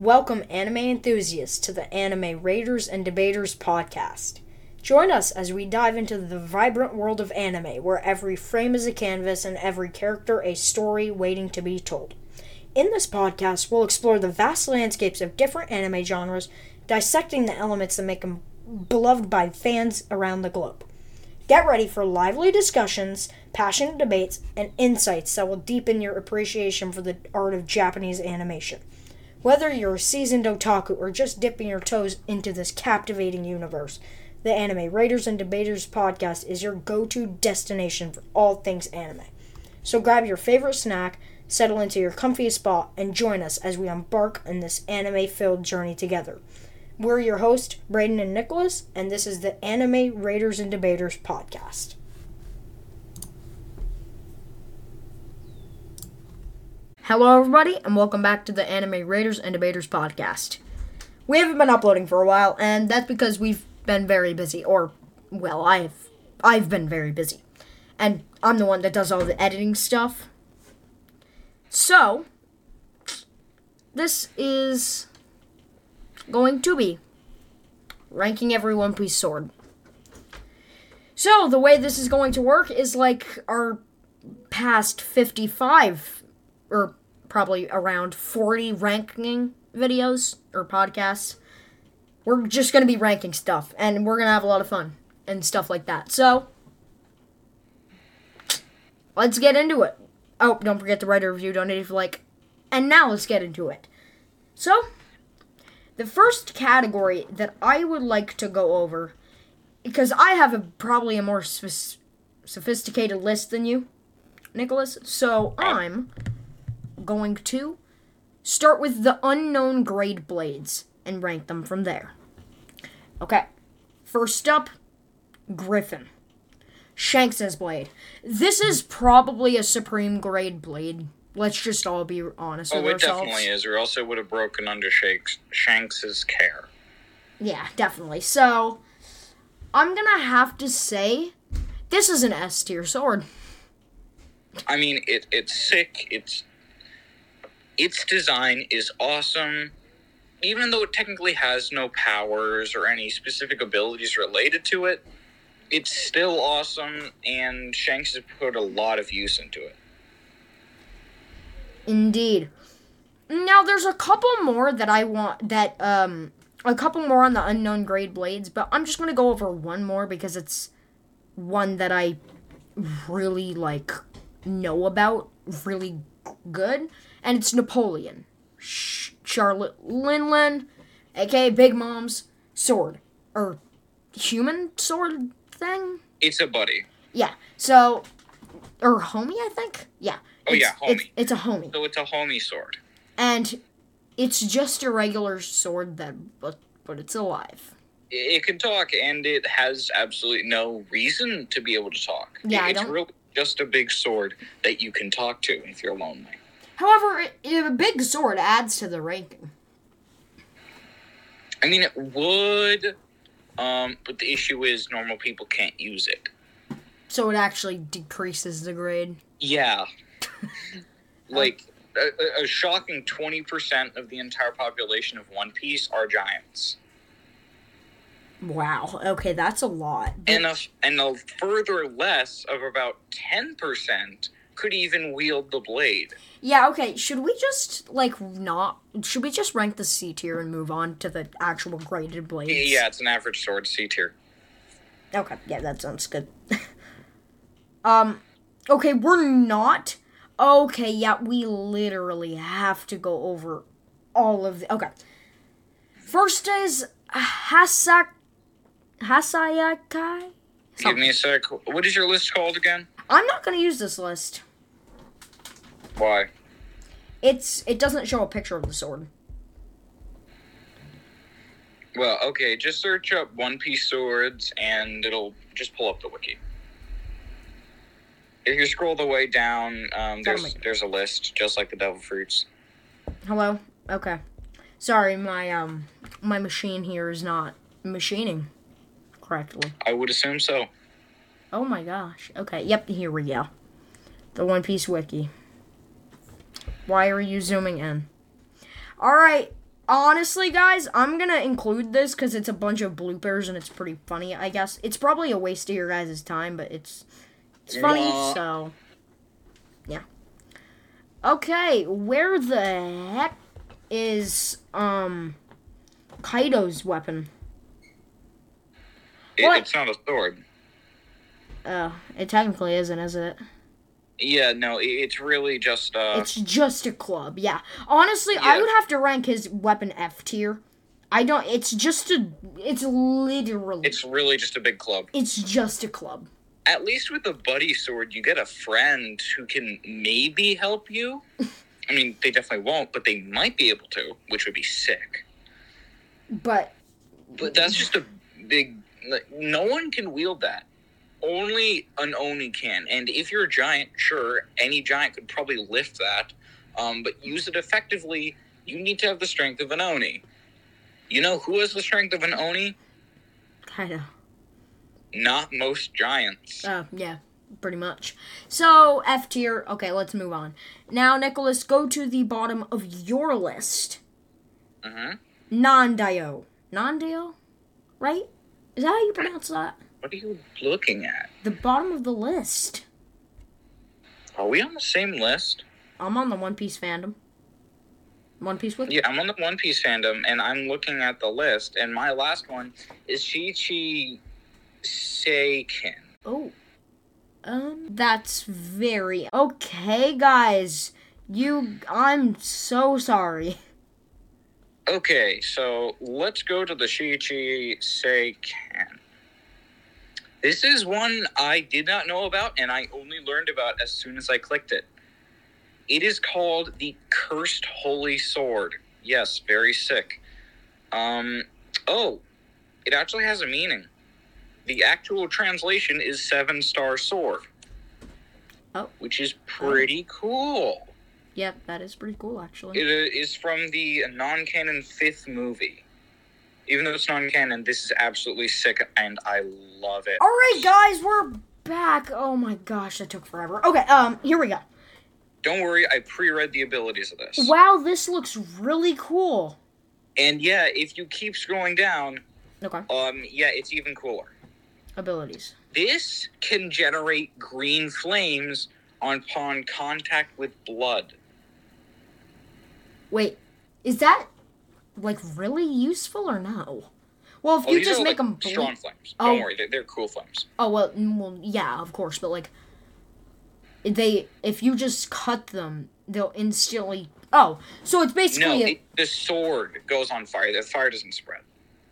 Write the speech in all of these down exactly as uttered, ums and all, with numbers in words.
Welcome, anime enthusiasts, to the Anime Raiders and Debaters podcast. Join us as we dive into the vibrant world of anime, where every frame is a canvas and every character a story waiting to be told. In this podcast, we'll explore the vast landscapes of different anime genres, dissecting the elements that make them beloved by fans around the globe. Get ready for lively discussions, passionate debates, and insights that will deepen your appreciation for the art of Japanese animation. Whether you're a seasoned otaku or just dipping your toes into this captivating universe, the Anime Raiders and Debaters podcast is your go-to destination for all things anime. So grab your favorite snack, settle into your comfiest spot, and join us as we embark on this anime-filled journey together. We're your hosts, Braden and Nicholas, and this is the Anime Raiders and Debaters podcast. Hello, everybody, and welcome back to the Anime Raiders and Debaters podcast. We haven't been uploading for a while, and that's because we've been very busy, or, well, I've, I've been very busy, and I'm the one that does all the editing stuff. So, this is going to be ranking every One Piece sword. So, the way this is going to work is like our past fifty-five, or probably around forty ranking videos or podcasts. We're just going to be ranking stuff, and we're going to have a lot of fun and stuff like that. So, let's get into it. Oh, don't forget to write a review, donate if you like. And now let's get into it. So, the first category that I would like to go over, because I have a, probably a more soph- sophisticated list than you, Nicholas, so I'm going to start with the unknown grade blades and rank them from there. Okay, first up, Griffin. Shanks' blade. This is probably a supreme grade blade. Let's just all be honest oh, with ourselves. Oh, it definitely is, or else it would have broken under Shanks, Shanks' care. Yeah, definitely. So, I'm gonna have to say, this is an S tier sword. I mean, it it's sick, it's... Its design is awesome, even though it technically has no powers or any specific abilities related to it. It's still awesome, and Shanks has put a lot of use into it. Indeed. Now, there's a couple more that I want, that, um, a couple more on the unknown grade blades, but I'm just going to go over one more because it's one that I really, like, know about, really good, and it's Napoleon. Sh- Charlotte Linlin, aka Big Mom's sword, or human sword thing? It's a buddy. Yeah, so, or homie, I think? Yeah. Oh, it's, yeah, homie. It's, it's a homie. So it's a homie sword. And it's just a regular sword, that, but, but it's alive. It can talk, and it has absolutely no reason to be able to talk. Yeah, it's I don't... really just a big sword that you can talk to if you're lonely. However, a big sword adds to the ranking. I mean, it would, um, but the issue is normal people can't use it. So it actually decreases the grade? Yeah. Like, a, a shocking twenty percent of the entire population of One Piece are giants. Wow, okay, that's a lot. But... And, a, and a further less of about ten percent could even wield the blade. Yeah, okay, should we just, like, not... Should we just rank the C tier and move on to the actual graded blades? Yeah, it's an average sword, C tier. Okay, yeah, that sounds good. um, okay, we're not... Okay, yeah, we literally have to go over all of the... Okay. First is Hasak... Hasayakai? Give me a sec. What is your list called again? I'm not going to use this list. Why? It's it doesn't show a picture of the sword. Well, okay, just search up One Piece swords, and it'll just pull up the wiki. If you scroll the way down, um, there's there's a list, just like the Devil Fruits. Hello? Okay. Sorry, my um my machine here is not machining correctly. I would assume so. Oh my gosh. Okay, yep, here we go. The One Piece wiki. Why are you zooming in? Alright, Honestly, guys, I'm gonna include this because it's a bunch of bloopers and it's pretty funny, I guess. It's probably a waste of your guys' time, but it's it's funny, Wah. so yeah. Okay, where the heck is um Kaido's weapon? It, What? it's not a sword. Uh, it technically isn't, is it? Yeah, no, it, it's really just uh. It's just a club, yeah. Honestly, Yeah. I would have to rank his weapon F tier. I don't. It's just a. It's literally. It's really just a big club. It's just a club. At least with a buddy sword, you get a friend who can maybe help you. I mean, they definitely won't, but they might be able to, which would be sick. But. But that's just a big. Like, no one can wield that. Only an Oni can. And if you're a giant, sure, any giant could probably lift that. Um, but use it effectively, you need to have the strength of an Oni. You know who has the strength of an Oni? Kaido. Not most giants. Uh, yeah, pretty much. So, F tier. Okay, let's move on. Now, Nicholas, go to the bottom of your list. Uh-huh. Non-Dio. Non-Dio? Right? Is that how you pronounce that? What are you looking at? The bottom of the list. Are we on the same list? I'm on the One Piece fandom. One Piece with? Yeah, I'm on the One Piece fandom, and I'm looking at the list, and my last one is Chi-Chi Seiken. Oh. Um, that's very... Okay, guys. You... I'm so sorry. Okay, so let's go to the Chi-Chi Seiken. This is one I did not know about, and I only learned about as soon as I clicked it. It is called the Cursed Holy Sword. Yes, very sick. Um, oh, it actually has a meaning. The actual translation is Seven Star Sword. Oh. Which is pretty cool. Yep, that is pretty cool, actually. It is from the non-canon fifth movie. Even though it's non-canon, this is absolutely sick, and I love it. Alright, guys, we're back. Oh my gosh, that took forever. Okay, um, here we go. Don't worry, I pre-read the abilities of this. Wow, this looks really cool. And yeah, if you keep scrolling down, Okay. um, yeah, it's even cooler. Abilities. This can generate green flames upon contact with blood. Wait, is that, like, really useful or no? Well, if Oh, you these just are, make like, them bleed... strong flames. Oh. Don't worry, they're, they're cool flames. Oh, well, mm, well, yeah, of course, but, like, they, if you just cut them, they'll instantly... Oh, so it's basically... No, a, it, the sword goes on fire. The fire doesn't spread.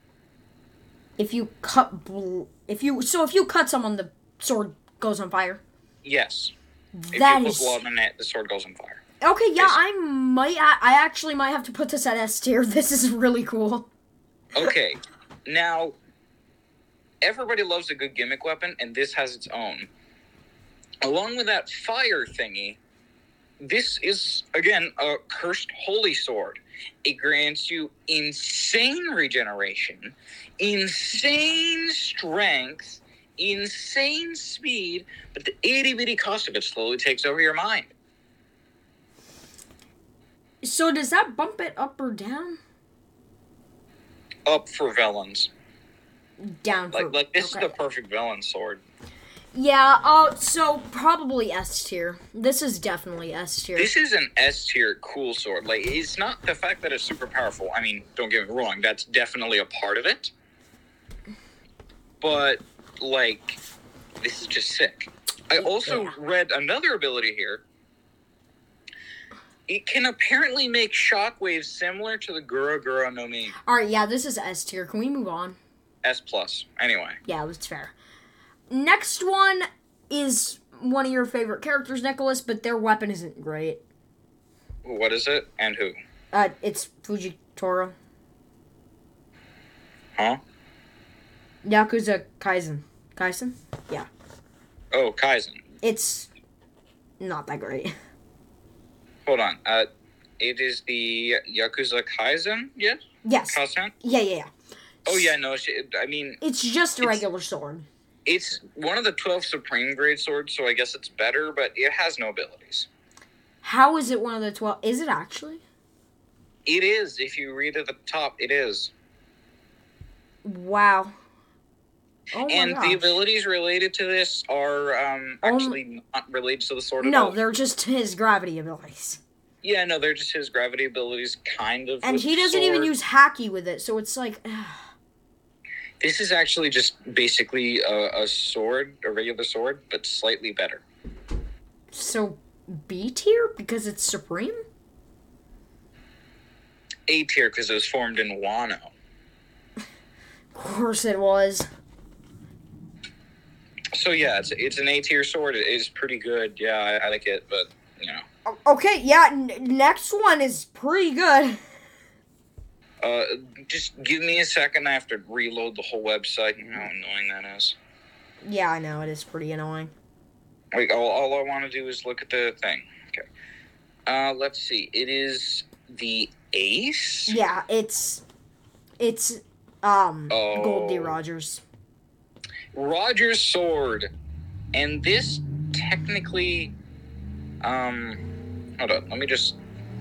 if you cut... Bl- if you... So if you cut someone, the sword goes on fire? Yes. If That you put is... blood in it, the sword goes on fire. Okay, yeah, Yes. I might... I, I actually might have to put this at S tier. This is really cool. Okay, now, everybody loves a good gimmick weapon, and this has its own. Along with that fire thingy, this is, again, a cursed holy sword. It grants you insane regeneration, insane strength, insane speed, but the itty-bitty cost of it slowly takes over your mind. So does that bump it up or down? Up for villains. Down for... Like, like this okay. is the perfect villain sword. Yeah, uh, so probably S tier. This is definitely S tier. This is an S tier cool sword. Like, it's not the fact that it's super powerful. I mean, don't get me wrong, that's definitely a part of it. But, like, this is just sick. I also Yeah. read another ability here. It can apparently make shockwaves similar to the Gura Gura no Mi. Alright, yeah, this is S tier. Can we move on? S plus. Anyway. Yeah, that's fair. Next one is one of your favorite characters, Nicholas, but their weapon isn't great. What is it? And who? Uh, it's Fujitora. Huh? Yakuza Kaisen. Kaisen? Yeah. Oh, Kaizen. It's not that great. Hold on. Uh, it is the Yakuza Kaizen, yes? Yes. Kaizen? Yeah, yeah, yeah. Oh, yeah, no, she, I mean... It's just a It's- regular sword. It's one of the twelve Supreme Grade swords, so I guess it's better, but it has no abilities. How is it one of the twelve? Is it actually? It is. If you read at the top, it is. Wow. Oh my and gosh. the abilities related to this are um, actually um, not related to the sword at no, all. No, they're just his gravity abilities. Yeah, no, they're just his gravity abilities, kind of. And he doesn't sword. even use Haki with it, so it's like... This is actually just basically a, a sword, a regular sword, but slightly better. So, B tier because it's Supreme? A tier because it was formed in Wano. Of course it was. So yeah, it's it's an A tier sword. It is pretty good. Yeah, I, I like it, but you know. Okay, yeah. N- next one is pretty good. Uh, just give me a second. I have to reload the whole website. You know how annoying that is. Yeah, I know it is pretty annoying. Like all, all I want to do is look at the thing. Okay. Uh, let's see. It is the Ace. Yeah, it's it's um oh. Gold D. Rogers. Rogers sword, and this technically, um, hold on. Let me just.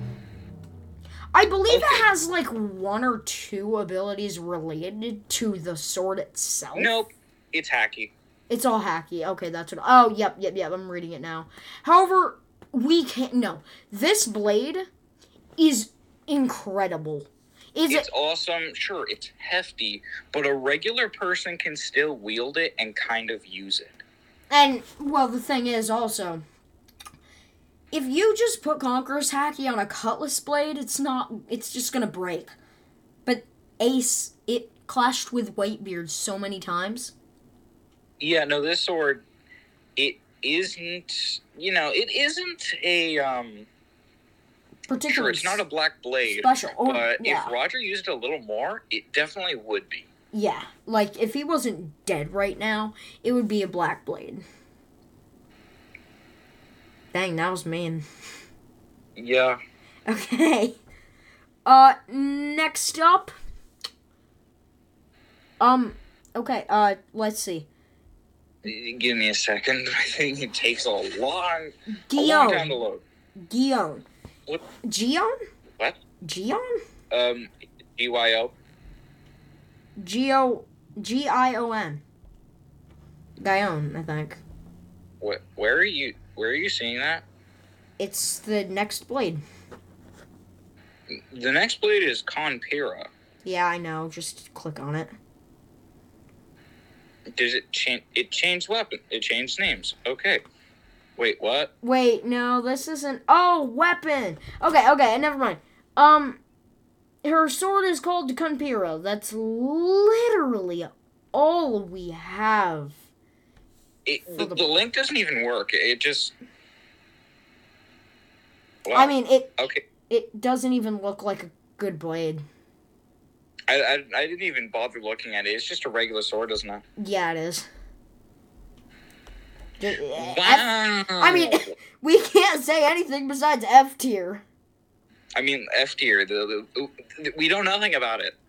I believe okay. it has like one or two abilities related to the sword itself. Nope, it's Haki. It's all Haki. Okay, that's what. Oh, yep, yep, yep. I'm reading it now. However, we can't. No, this blade is incredible. Is it's it awesome. Sure, it's hefty, but a regular person can still wield it and kind of use it. And well, the thing is also, if you just put Conqueror's Haki on a cutlass blade, it's not. It's just gonna break. But Ace, it clashed with Whitebeard so many times. Yeah, no, this sword, it isn't. You know, it isn't a um. Particularly sure, it's not a black blade. Special, oh, but yeah. if Roger used it a little more, it definitely would be. Yeah, like if he wasn't dead right now, it would be a black blade. Dang, that was mean. Yeah. Okay. Uh, next up. Um, okay, uh, let's see. Give me a second. I think it takes a long, Gion. a long time to load. Gion. What? Gion? What? Gion? Um, G Y O. G O G I O N. Gion, I think. What? Where are you? Where are you seeing that? It's the next blade. The next blade is Conpira. Yeah, I know. Just click on it. Does it change? It changed weapon. It changed names. Okay. Wait, what? Wait, no, this isn't. Oh, weapon. Okay, okay, never mind. Um, her sword is called Conpira. That's literally all we have. It, the, the link doesn't even work. It just. Well, I mean, it. Okay. It doesn't even look like a good blade. I, I, I didn't even bother looking at it. It's just a regular sword, isn't it? Yeah, it is. Just, wow. F, I mean, we can't say anything besides F tier. I mean, F tier. The, the, the, we know nothing about it.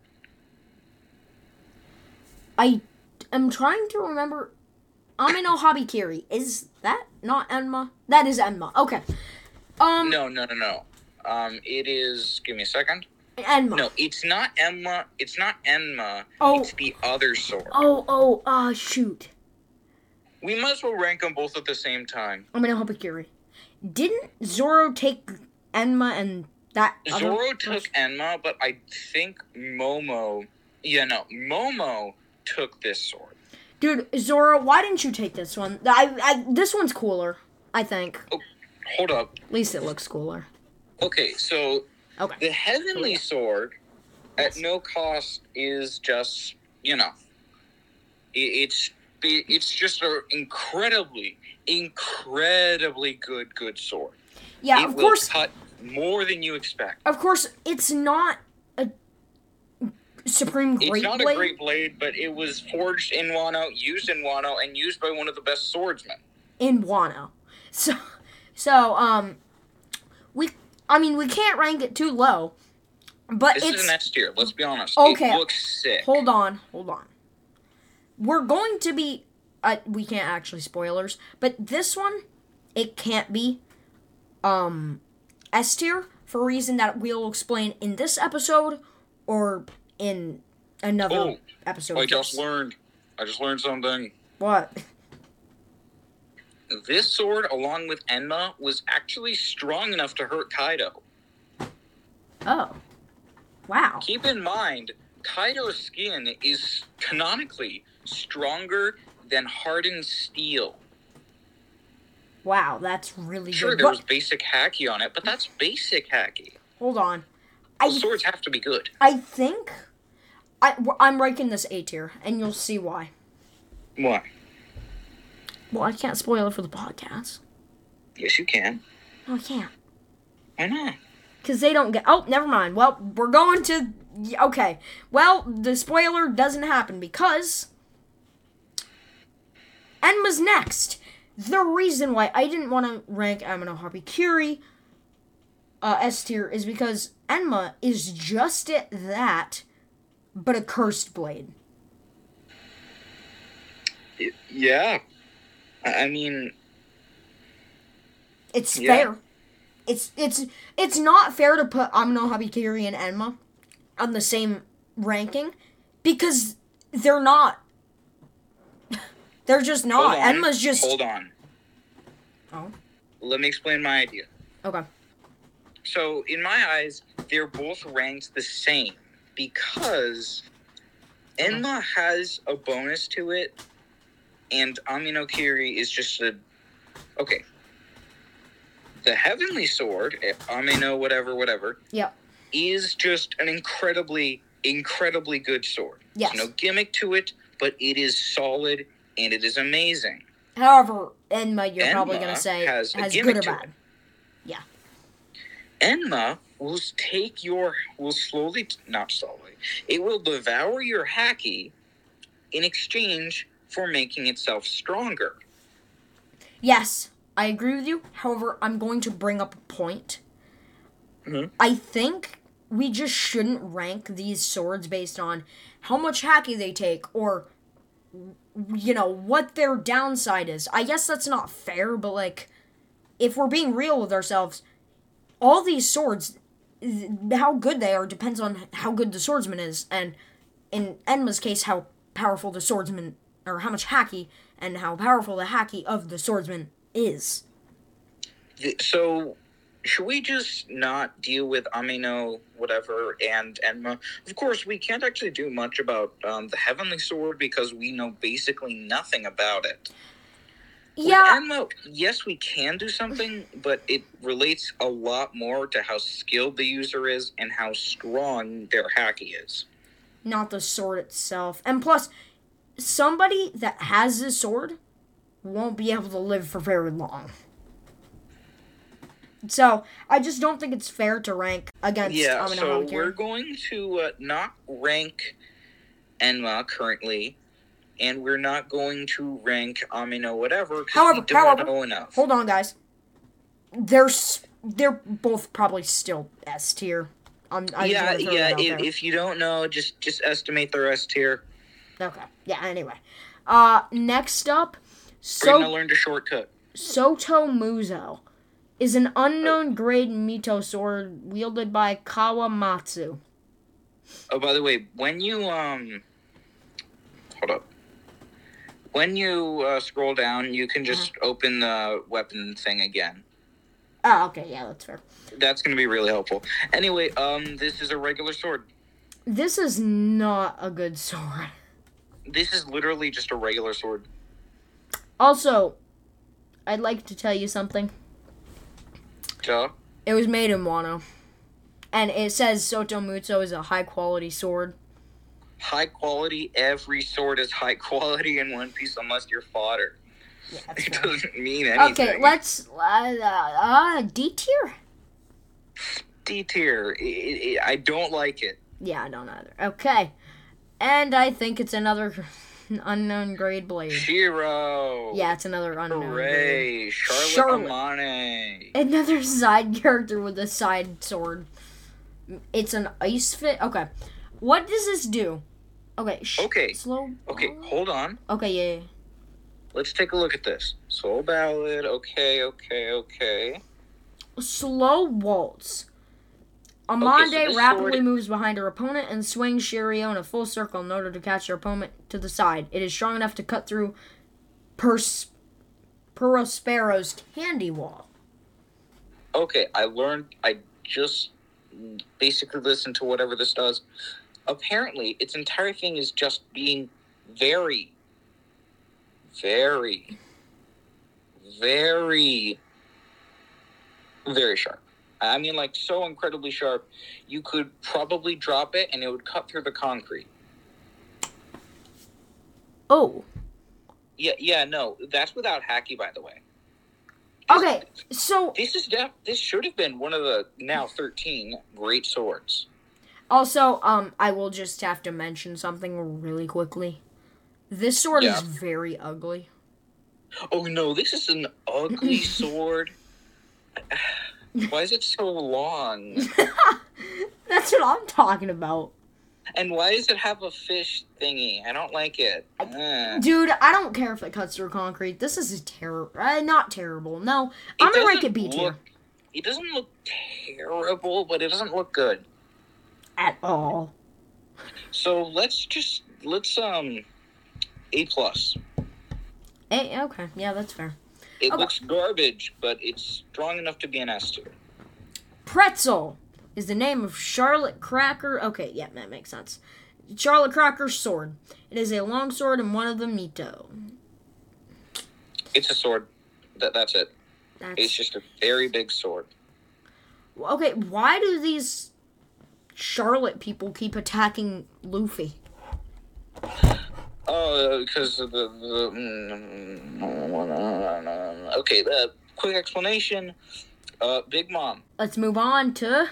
I am trying to remember. Amino Habikiri. Is that not Enma? That is Enma. Okay. Um. No, no, no, no. Um, it is. Give me a second. Enma. No, it's not Enma. It's not Enma. Oh. It's the other sword. Oh, oh, ah, uh, shoot. We might as well rank them both at the same time. Amino Habikiri. Didn't Zoro take Enma and that? Zoro took Enma, but I think Momo. Yeah, no, Momo took this sword. Dude, Zoro, why didn't you take this one? I, I, this one's cooler, I think. Oh, hold up. At least it looks cooler. Okay, so okay. the Heavenly yeah. Sword, at no cost, is just, you know, it, it's it's just an incredibly, incredibly good, good sword. Yeah, it of will course. Cut more than you expect. Of course, it's not a Supreme Great Blade. It's not blade. a great blade, but it was forged in Wano, used in Wano, and used by one of the best swordsmen. In Wano. So, so, um, we, I mean, we can't rank it too low, but this it's... This is an S tier, let's be honest. Okay. It looks sick. Hold on, hold on. We're going to be, uh, we can't actually spoilers, but this one, it can't be, um, S tier for a reason that we'll explain in this episode or in another Oh, episode. I of just this. learned. I just learned something. What? This sword, along with Enma, was actually strong enough to hurt Kaido. Oh. Wow. Keep in mind, Kaido's skin is canonically stronger than hardened steel. Wow, that's really Sure, good. there was But- basic haki on it, but that's basic haki. hold on. I The swords have to be good. I think I I'm ranking this A tier, and you'll see why. Why? Well, I can't spoil it for the podcast. Yes, you can. No, I can't. Why not? Because they don't get... Oh, never mind. Well, we're going to... Okay. Well, the spoiler doesn't happen because... Enma's next. The reason why I didn't want to rank Amino Harpikiri uh, S tier is because Enma is just at that, but a cursed blade. Y- Yeah. I I mean, It's Yeah. fair. It's it's it's not fair to put Amino Habikiri and Enma on the same ranking because they're not. They're just not. hold on. Enma's just. Hold on. Oh. Let me explain my idea. Okay. So, in my eyes, they're both ranked the same because Enma has a bonus to it, and Amino Kiri is just a... Okay. The Heavenly Sword, eh, Amino whatever, whatever, Yep. is just an incredibly, incredibly good sword. Yes. There's no gimmick to it, but it is solid, and it is amazing. However, Enma, you're probably Enma gonna say has has, a gimmick good or to bad. it. Enma will take your, will slowly, not slowly, it will devour your haki in exchange for making itself stronger. Yes, I agree with you. However, I'm going to bring up a point. Mhm. I think we just shouldn't rank these swords based on how much haki they take or, you know, what their downside is. I guess that's not fair, but, like, if we're being real with ourselves, all these swords, th- how good they are depends on how good the swordsman is. And in Enma's case, how powerful the swordsman, or how much haki, and how powerful the haki of the swordsman is. Th- So, should we just not deal with Amino, whatever, and Enma? Of course, we can't actually do much about um, the Heavenly Sword because we know basically nothing about it. Yeah, With Enma, yes, we can do something, but it relates a lot more to how skilled the user is and how strong their haki is. not the sword itself. And plus, somebody that has this sword won't be able to live for very long. So, I just don't think it's fair to rank against Yeah, Amino so Habikiri. we're going to uh, not rank Enma currently, and we're not going to rank Amino whatever because However- we don't however- know enough. Hold on, guys. They're s- they're both probably still S tier. I'm, I just yeah, wanna throw yeah. that out If, there. if you don't know, just just estimate the rest here. Okay. Yeah. Anyway, uh, next up, We're gonna so learn to shortcut. Soto Muzo is an unknown grade Mito sword wielded by Kawamatsu. Oh, by the way, when you um, hold up. When you uh, scroll down, you can just Uh-huh. open the weapon thing again. Oh, okay. Yeah, that's fair. That's going to be really helpful. Anyway, um, this is a regular sword. This is not a good sword. This is literally just a regular sword. Also, I'd like to tell you something. Duh. It was made in Wano. And it says Soto Muzo is a high quality sword. High quality. Every sword is high quality in One Piece unless you're fodder. Yeah, that's It fair. doesn't mean anything. Okay, let's uh, uh D tier. D tier. I- I- I don't like it. Yeah, I don't either. Okay, and I think it's another unknown grade blade. Shiro. Yeah, it's another unknown grade. Hooray. Charlotte, Charlotte. Amane. Another side character with a side sword. It's an ice fit. Okay, what does this do? Okay. Sh- Okay. Slow. Okay, hold on. Okay. Yeah. yeah. Let's take a look at this. Soul Ballad. Okay, okay, okay. Slow waltz. Amande Okay, so this rapidly sword- moves behind her opponent and swings Shiryu in a full circle in order to catch her opponent to the side. It is strong enough to cut through Pers- Perospero's candy wall. Okay, I learned. I just basically listened to whatever this does. Apparently, its entire thing is just being very, very, very, very sharp. I mean, like, so incredibly sharp, you could probably drop it and it would cut through the concrete. Oh. Yeah, yeah, no, that's without Haki, by the way. Okay, so... This is def- This should have been one of the now thirteen great swords. Also, um, I will just have to mention something really quickly. This sword Yeah. is very ugly. Oh no, this is an ugly sword. Why is it so long? That's what I'm talking about. And why does it have a fish thingy? I don't like it. Ugh. Dude, I don't care if it cuts through concrete. This is terrible. Uh, not terrible. No, It I'm gonna rank doesn't it B tier. look- It doesn't look terrible, but it doesn't look good. At all. So let's just let's um A plus. Eh, okay, yeah, that's fair. It Okay. looks garbage, but it's strong enough to be an S tier. Pretzel is the name of Charlotte Cracker. Okay, yeah, that makes sense. Charlotte Cracker's sword. It is a long sword and one of the Mito. It's a sword. That that's it. That's It's just a very big sword. okay. Why do these Charlotte people keep attacking Luffy? Oh, because of the, the mm, okay. The quick explanation. Uh, Big Mom. Let's move on to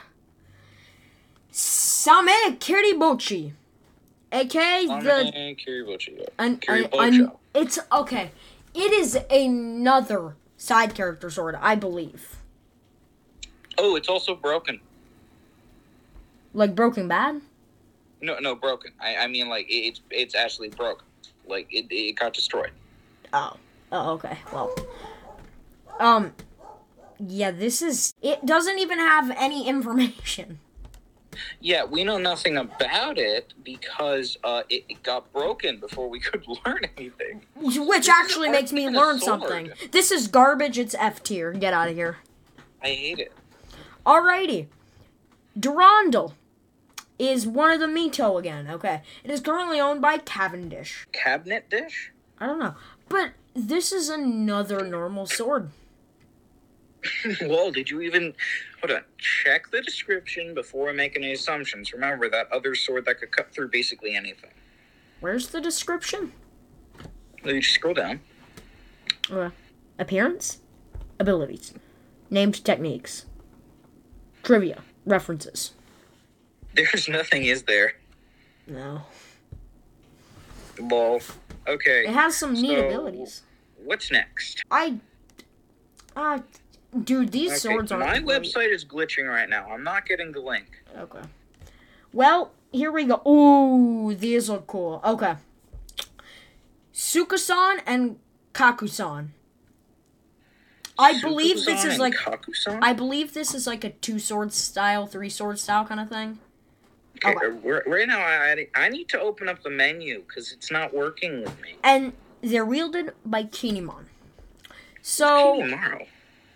Same Kiribochi, aka the Amane Kiribochi. an, an, Kiribocho. an, it's okay. It is another side character sword, I believe. Oh, it's also broken. Like Broken Bad. No, no, broken. I, I mean, like it, it's it's actually broken. Like it, it got destroyed. Oh. Oh, okay. Well. Um. Yeah, this is. It doesn't even have any information. Yeah, we know nothing about it because uh, it, it got broken before we could learn anything. Which actually makes me even a learn sword. something. This is garbage. It's F tier. Get out of here. I hate it. Alrighty. Durandal is one of the Mito again. Okay. It is currently owned by Cavendish. Cabinet dish? I don't know. But this is another normal sword. Well, did you even... Hold on. Check the description before making any assumptions. Remember, that other sword that could cut through basically anything. Where's the description? Well, you just scroll down. Uh, appearance, abilities, named techniques, trivia, references. There's nothing, is there? No. Lol. Okay. It has some neat So, abilities. What's next? I, uh, dude, these Okay, swords aren't my great. website is glitching right now. I'm not getting the link. Okay. Well, here we go. Ooh, these look cool. Okay. Sukusan and Kakusan. I believe this Sukusan is and like Kakusan? I believe this is like a two sword style, three sword style kind of thing. Okay, Okay. uh, we're- right now I, I need to open up the menu because it's not working with me. And they're wielded by Kinemon. So Tomorrow.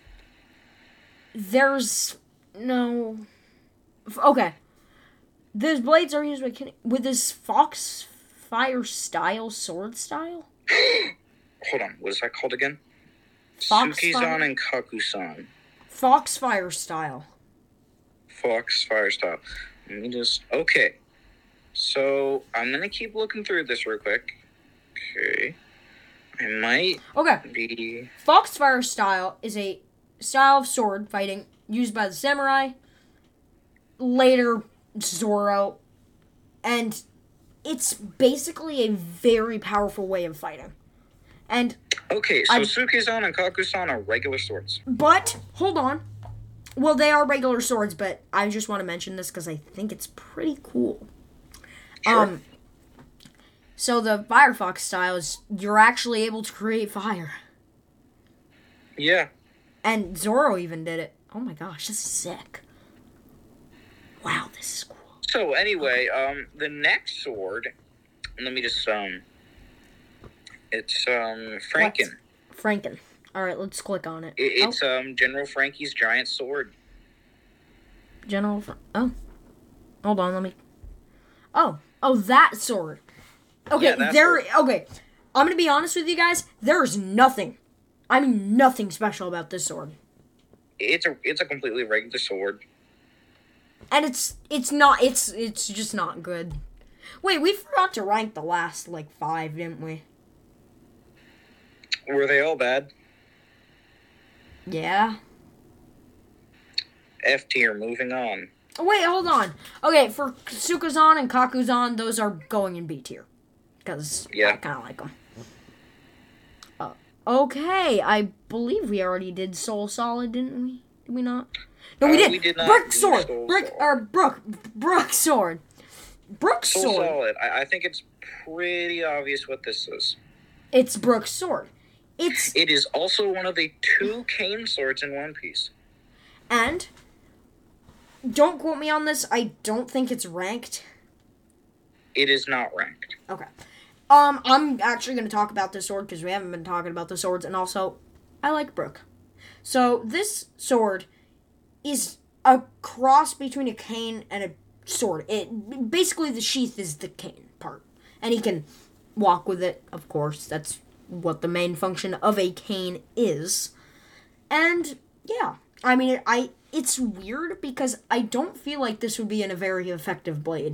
there's no f- okay. These blades are used by Kine- with this Foxfire style sword style. Hold on, what is that called again? Foxfire? Tsukizan and Kakusan. Foxfire style. Fox Fire Style. Let me just... Okay. So, I'm going to keep looking through this real quick. Okay. I might Okay. be... Foxfire style is a style of sword fighting used by the samurai, later Zoro, and it's basically a very powerful way of fighting. And Okay, so I- Tsukizan and Kakusan are regular swords. but hold on. Well, they are regular swords, but I just want to mention this because I think it's pretty cool. Sure. Um. So the Firefox style is you're actually able to create fire, Yeah. and Zoro even did it. Oh my gosh, this is sick. Wow, this is cool. So anyway, um, the next sword. Let me just um. It's um Franken. What? Franken. All right, let's click on it. it it's oh. um General Frankie's giant sword. General. Fr- oh, hold on. Let me. Oh, oh, that sword. Okay, yeah, there. Sword. Okay, I'm gonna be honest with you guys. There's nothing. I mean, nothing special about this sword. It's a it's a completely regular sword. And it's it's not it's it's just not good. Wait, we forgot to rank the last like five, didn't we? Were they all bad? Yeah. F tier, moving on. Oh, wait, hold on. Okay, for Sukazan and Kakuzan, those are going in B tier. Because yeah. I kind of like them. Uh, okay, I believe we already did Soul Solid, didn't we? Did we not? No, we uh, did. We did not Brick Sword. Soul Brick, Solid. or Brook. Brook Sword. Brook Soul Sword. Solid. I, I think it's pretty obvious what this is. It's Brook Sword. It's. It is also one of the two cane swords in One Piece. And, don't quote me on this, I don't think it's ranked. It is not ranked. Okay. Um, I'm actually going to talk about this sword because we haven't been talking about the swords, and also, I like Brook. So, this sword is a cross between a cane and a sword. It basically, the sheath is the cane part. And he can walk with it, of course. That's what the main function of a cane is. And, yeah. I mean, it, I it's weird because I don't feel like this would be in a very effective blade.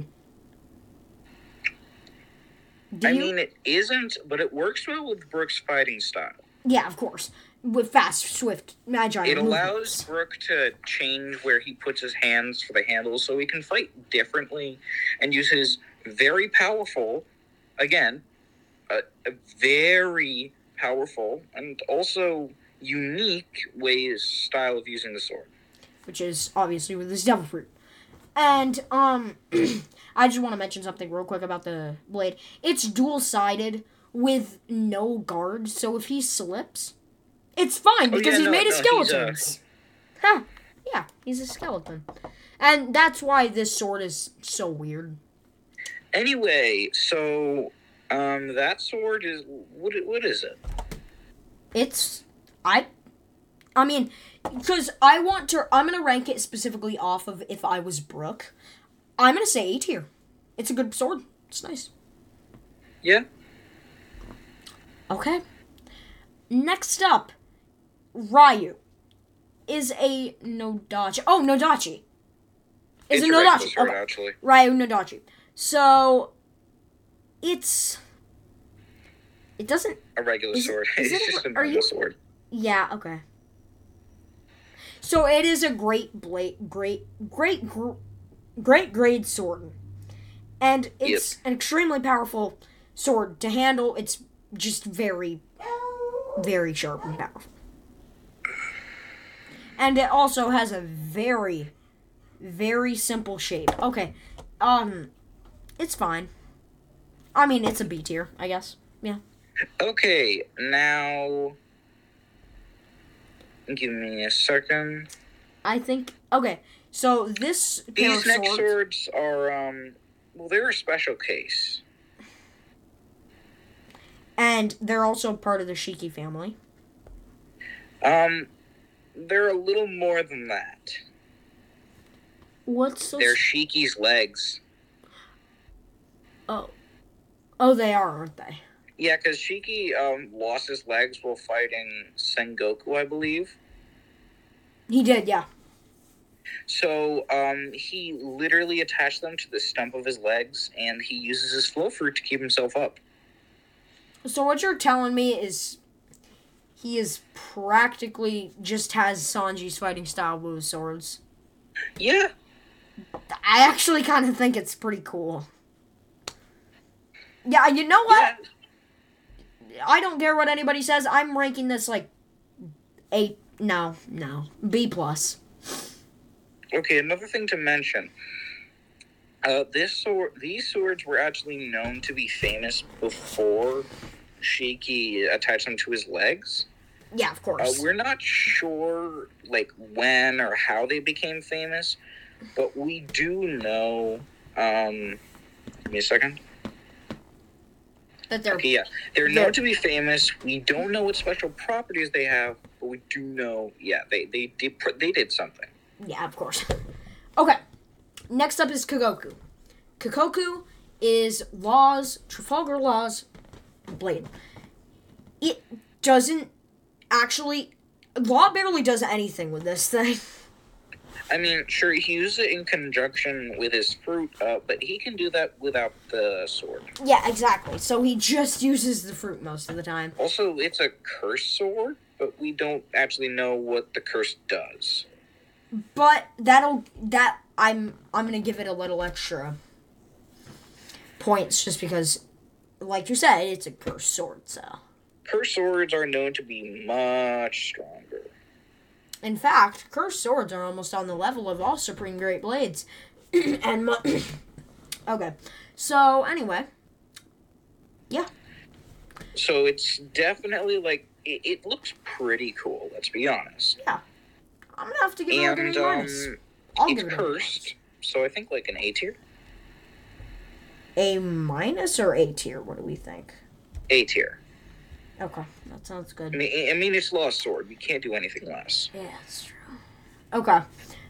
Do I you? mean, it isn't, but it works well with Brook's fighting style. Yeah, of course. With fast, swift, agile It movements. allows Brook to change where he puts his hands for the handles so he can fight differently and use his very powerful, again, a, a very powerful and also unique ways, style of using the sword. Which is obviously with this devil fruit. And, um, I just want to mention something real quick about the blade. It's dual-sided with no guard, so if he slips, it's fine because oh, yeah, he's no, made of no, skeletons. He's a... Huh. Yeah, he's a skeleton. And that's why this sword is so weird. Anyway, so, um, that sword is, what, what is it? It's, I, I mean, because I want to, I'm going to rank it specifically off of if I was Brook. I'm going to say A tier. It's a good sword. It's nice. Yeah. Okay. Next up, Ryu is a Nodachi. Oh, Nodachi. Is it's a a regular Nodachi. sword, Okay. actually. Ryu Nodachi. So, it's, it doesn't, A regular is, sword. Is it's it, just a are normal you, sword. Yeah, okay. So it is a great blade, great, great, gr- great grade sword. And it's Yep. an extremely powerful sword to handle. It's just very, very sharp and powerful. And it also has a very, very simple shape. Okay, um, it's fine. I mean, it's a B tier, I guess. Yeah. Okay, now... Give me a second. I think, okay, so this pair These of next swords... swords are, um... Well, they're a special case. And they're also part of the Shiki family. Um, they're a little more than that. What's so... They're Shiki's legs. Oh. Oh, they are, aren't they? Yeah, because Shiki um, lost his legs while fighting Sengoku, I believe. He did, yeah. So, um, he literally attached them to the stump of his legs, and he uses his flow fruit to keep himself up. So what you're telling me is he is practically just has Sanji's fighting style with swords. Yeah. I actually kind of think it's pretty cool. Yeah, you know what? Yeah. I don't care what anybody says. I'm ranking this like eight. No, no, B plus. Okay, another thing to mention. Uh, this sword, these swords were actually known to be famous before Shiki attached them to his legs. Yeah, of Uh, course. we're not sure, like, when or how they became famous, but we do know. Um, give me a second. That they're Okay, yeah, they're they're- known to be famous. We don't know what special properties they have, but we do know. Yeah, they they did they did something. Yeah, of course. Okay. Next up is Kokoku. Kokoku is Law's Trafalgar Law's blade. It doesn't actually. Law barely does anything with this thing. I mean, sure, he uses it in conjunction with his fruit, uh, but he can do that without the sword. Yeah, exactly. So he just uses the fruit most of the time. Also, it's a cursed sword, but we don't actually know what the curse does. But that'll that I'm I'm gonna give it a little extra points just because, like you said, it's a cursed sword. So Cursed swords are known to be much stronger. in fact, cursed swords are almost on the level of all Supreme Great Blades. and mu- okay, so anyway, yeah. So it's definitely like it, it looks pretty cool. Let's be honest. Yeah. I'm gonna have to give it like And an A minus. um, I'll it's give it a cursed, so I think like an A tier. A minus or A tier? What do we think? A tier. Okay, that sounds good. I mean, I mean, it's Lost Sword. We can't do anything less. Yeah, that's true. Okay.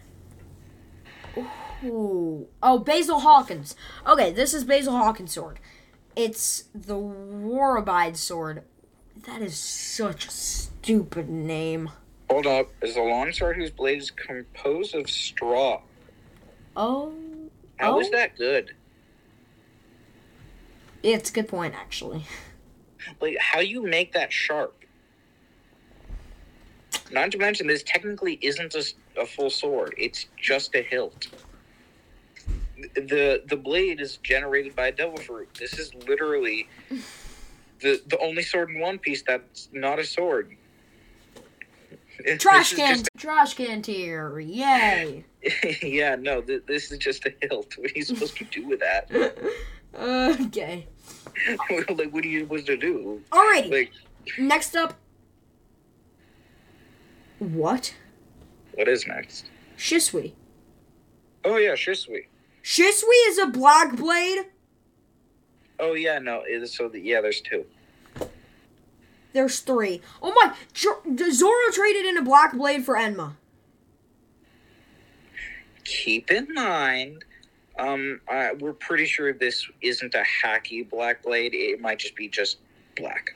Ooh. Oh, Basil Hawkins. Okay, this is Basil Hawkins' sword. It's the Warabide sword. That is such a stupid name. Hold up. Is a longsword whose blade is composed of straw. Oh. How oh? is that good? It's a good point, actually. Like, how you make that sharp? Not to mention, this technically isn't a, a full sword. It's just a hilt. The the blade is generated by a devil fruit. This is literally the the only sword in One Piece that's not a sword. It- Trash this is can. just- Trash can tier. Yay. yeah, no, th- this is just a hilt. What are you supposed to do with that? Okay. Like, what are you supposed to do? Alrighty. Like, Next up. What? what is next? Shisui. Oh yeah, Shisui. Shisui is a black blade? Oh yeah, no, it is so that yeah, there's two. There's three. Oh my! Jo- Zoro traded in a black blade for Enma. Keep in mind, um, uh, we're pretty sure this isn't a hacky black blade. It might just be just black.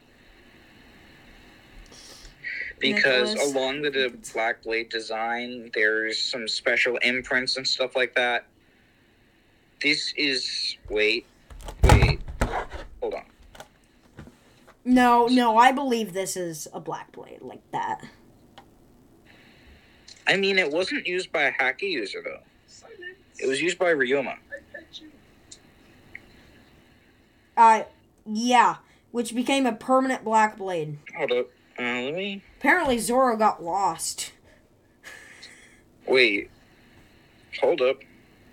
Because Nicholas. along with the black blade design, there's some special imprints and stuff like that. This is wait, wait, hold on. No, no, I believe this is a black blade like that. I mean, it wasn't used by a hacky user though. It was used by Ryoma. Uh, yeah, which became a permanent black blade. Hold up, uh, let me Apparently Zoro got lost. wait. Hold up.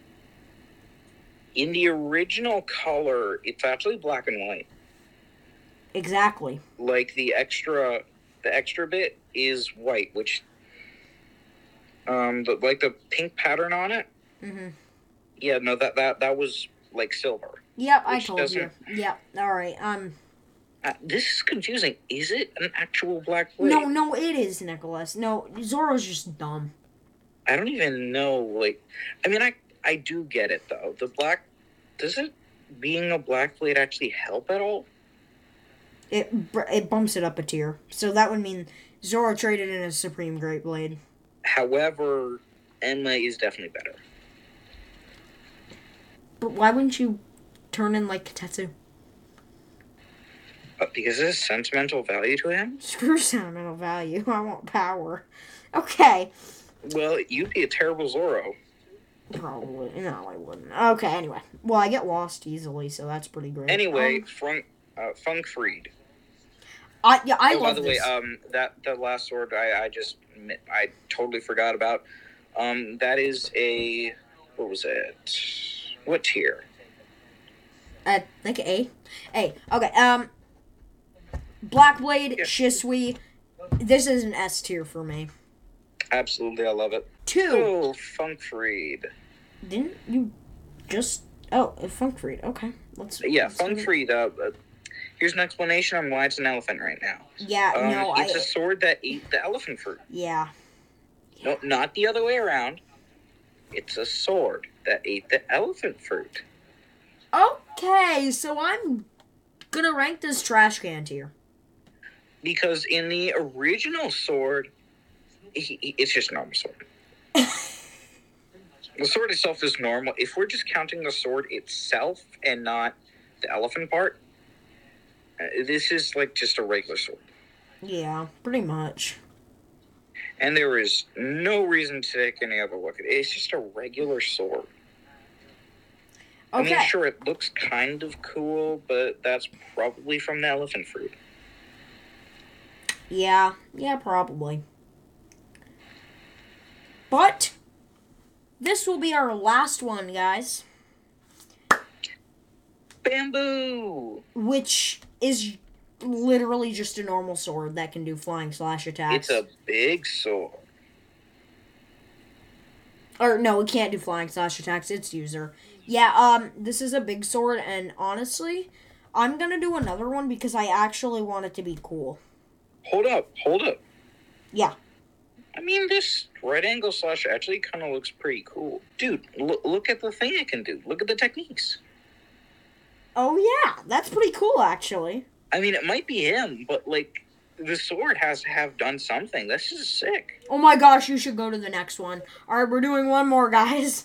In the original color, it's actually black and white. Exactly. Like the extra, the extra bit is white, which, um, the, like the pink pattern on it. Mm-hmm. Yeah, no, that that that was like silver. Yep, I Which told you. doesn't- Yep, alright, um... Uh, this is confusing. Is it an actual black blade? No, no, it is, Nicholas. No, Zoro's just dumb. I don't even know. Like, I mean, I I do get it though. The black, does it being a black blade actually help at all? It br- it bumps it up a tier. So that would mean Zoro traded in a Supreme Great Blade. However, Enma is definitely better. But why wouldn't you turn in like Katetsu? Uh, because there's sentimental value to him. Screw sentimental value. I want power. Okay. Well, you'd be a terrible Zoro. Probably. No, I wouldn't. Okay, anyway. Well, I get lost easily, so that's pretty great. Anyway, Um, Funk, uh, Funk Freed. I, yeah, I oh, love by the this. way, um, that the last sword I, I just mi- I totally forgot about. Um, that is a what was it? What tier? I think A. A. Okay, um... Black Blade, Yeah. Shisui. This is an S tier for me. Absolutely, I love it. Two. Oh, Funk Freed. Didn't you just... Oh, Funk Freed. Okay. Let's... Yeah, let's Funk Freed. Uh, uh, here's an explanation on why it's an elephant right now. Yeah, um, no, it's I... a sword that ate the elephant fruit. Yeah. No, not the other way around. It's a sword that ate the elephant fruit. Okay, so I'm gonna rank this trash can tier. Because in the original sword, he, he, it's just a normal sword. The sword itself is normal. If we're just counting the sword itself and not the elephant part, uh, this is like just a regular sword. Yeah, pretty much. And there is no reason to take any other look at it. It's just a regular sword. Okay. I mean, sure, it looks kind of cool, but that's probably from the elephant fruit. Yeah, yeah, probably. But this will be our last one, guys. Bamboo! Which is literally just a normal sword that can do flying slash attacks. It's a big sword. Or, no, it can't do flying slash attacks. It's user. Yeah, um, this is a big sword, and honestly, I'm gonna do another one because I actually want it to be cool. Hold up, hold up. Yeah. I mean, this right angle slash actually kind of looks pretty cool. Dude, l- look at the thing it can do. Look at the techniques. Oh, yeah, that's pretty cool, actually. I mean, it might be him, but, like, the sword has to have done something. This is sick. Oh my gosh, you should go to the next one. Alright, we're doing one more, guys.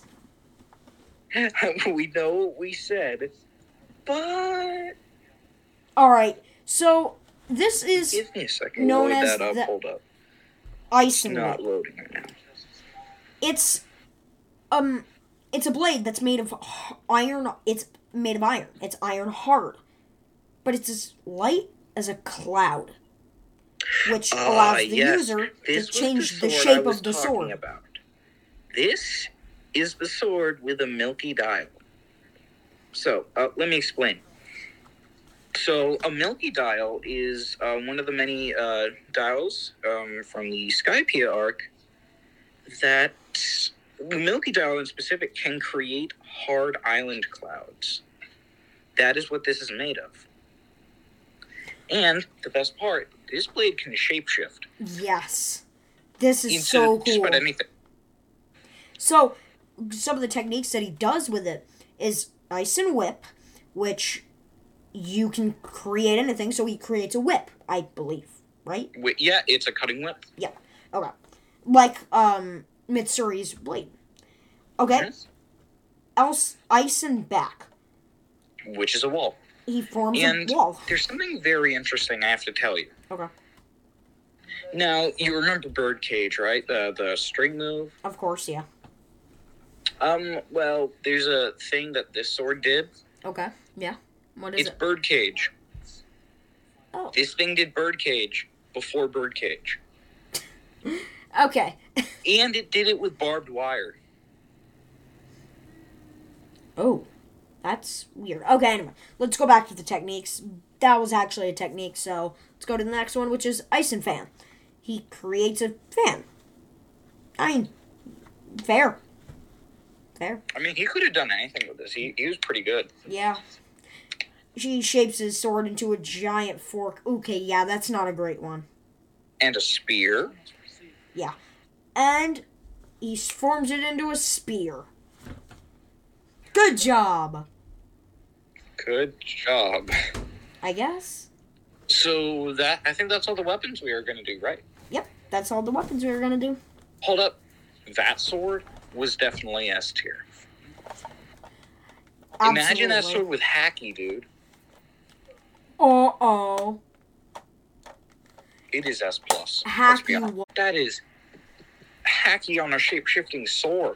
We know what we said, but... Alright, so this is Give me a second. known Load as that up. the Hold up. Ice It's and not Whip. loading right now. It's, um, it's a blade that's made of h- iron. It's made of iron. It's iron hard. But it's as light as a cloud. Which Uh, allows the yes. user This to was change the, sword I shape was of the talking sword. About. This is the sword with a milky dial. So, uh, let me explain. So, a milky dial is uh, one of the many uh, dials um, from the Skypiea arc that the milky dial in specific can create hard island clouds. That is what this is made of. And the best part, this blade can shapeshift. Yes. This is into so just cool. about anything. So, some of the techniques that he does with it is Ice and Whip, which you can create anything. So he creates a whip, I believe, right? Wait, yeah, it's a cutting whip. Yeah. Okay. Like um Mitsuri's blade. Okay. Yes. Else Ice and Back. Which is a wall. He forms And a wall. there's something very interesting I have to tell you. Okay. Now, you remember Birdcage, right? The the string move? Of course, yeah. Um, well, there's a thing that this sword did. Okay. Yeah. What is It's it? Birdcage. Oh. This thing did Birdcage before Birdcage. Okay. And it did it with barbed wire. Oh. That's weird. Okay, anyway. Let's go back to the techniques. That was actually a technique, so let's go to the next one, which is Ice and Fan. He creates a fan. I mean, fair. Fair. I mean, he could have done anything with this. He, he was pretty good. Yeah. He shapes his sword into a giant fork. Okay, yeah, that's not a great one. And a spear. Yeah. And he forms it into a spear. Good job. Good job. I guess. So that I think that's all the weapons we are going to do, right? Yep, that's all the weapons we were going to do. Hold up. That sword was definitely S tier. Imagine that sword with Hacky, dude. Uh-oh. It is S plus. Hacky. Wa- that is Hacky on a shape-shifting sword.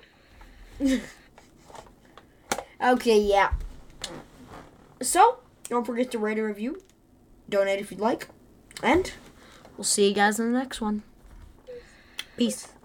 Okay, yeah. So, don't forget to rate and review. Donate if you'd like. And we'll see you guys in the next one. Peace.